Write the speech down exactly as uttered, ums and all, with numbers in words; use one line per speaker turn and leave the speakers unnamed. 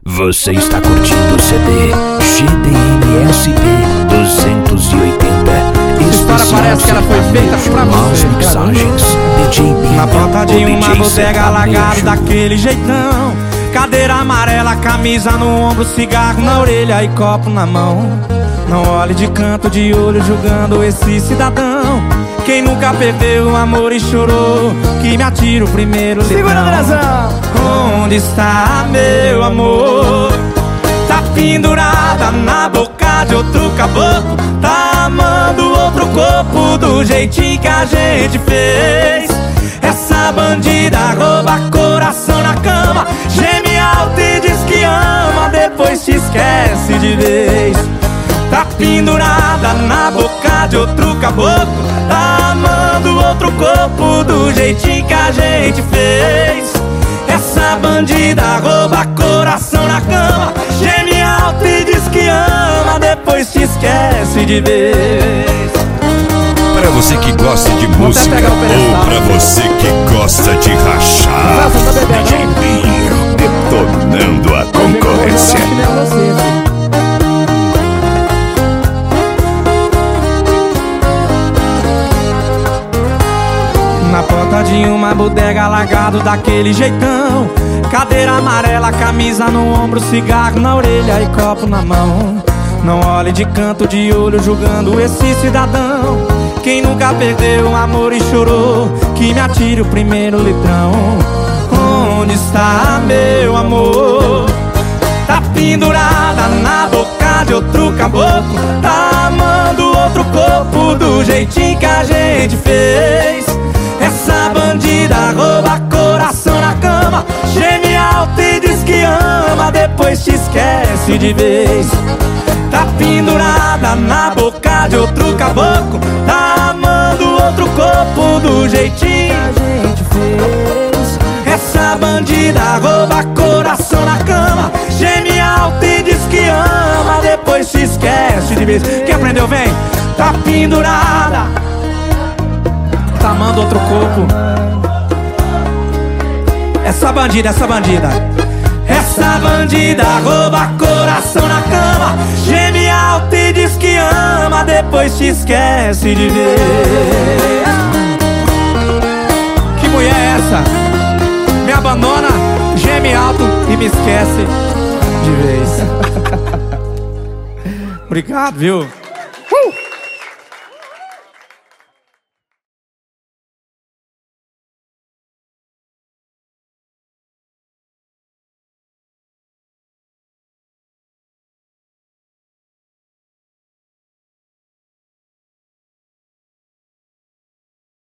Você está curtindo o C D G D M S P duzentos e oitenta.
Essa história parece que ela foi feita pra você.
Mixagens D J B.
Na porta de uma bodega
sertanejo.
largado daquele jeitão, cadeira amarela, camisa no ombro, cigarro na orelha e copo na mão. Não olhe de canto de olho julgando esse cidadão. Quem nunca perdeu o amor e chorou, que me atira o primeiro litrão.
Segura, Andrezão!
Onde está meu amor? Tá pendurada na boca de outro caboclo, tá amando outro corpo do jeitinho que a gente fez. Essa bandida rouba coração na cama, geme alto e diz que ama, depois te esquece de vez. Tá pendurada na boca de outro caboclo, tá amando outro corpo do jeitinho que a gente fez. Essa bandida rouba coração na cama, geme alto e diz que ama, depois te esquece de vez.
Para você que gosta de música ou para você que gosta de rachar, D J Binho detonando a concorrência.
Na porta de uma bodega largado daquele jeitão, cadeira amarela, camisa no ombro, cigarro na orelha e copo na mão. Não olhe de canto de olho julgando esse cidadão. Quem nunca perdeu um amor e chorou, que me atire o primeiro litrão. Onde está meu amor? Tá pendurada na boca de outro caboclo, tá amando outro corpo do jeitinho que a gente fez. Essa bandida rouba coração na cama, geme alto e diz que ama, depois te esquece de vez. Tá pendurada na boca de outro caboclo, tá amando outro corpo do jeitinho que a gente fez. Essa bandida rouba coração na cama, geme alto e diz que ama, depois te esquece de vez. Quem aprendeu vem. Tá pendurada, tá amando outro corpo. Essa bandida, essa bandida Essa bandida rouba coração na cama, geme alto e diz que ama, depois te esquece de ver. Que mulher é essa? Me abandona, geme alto e me esquece de vez. Obrigado, viu?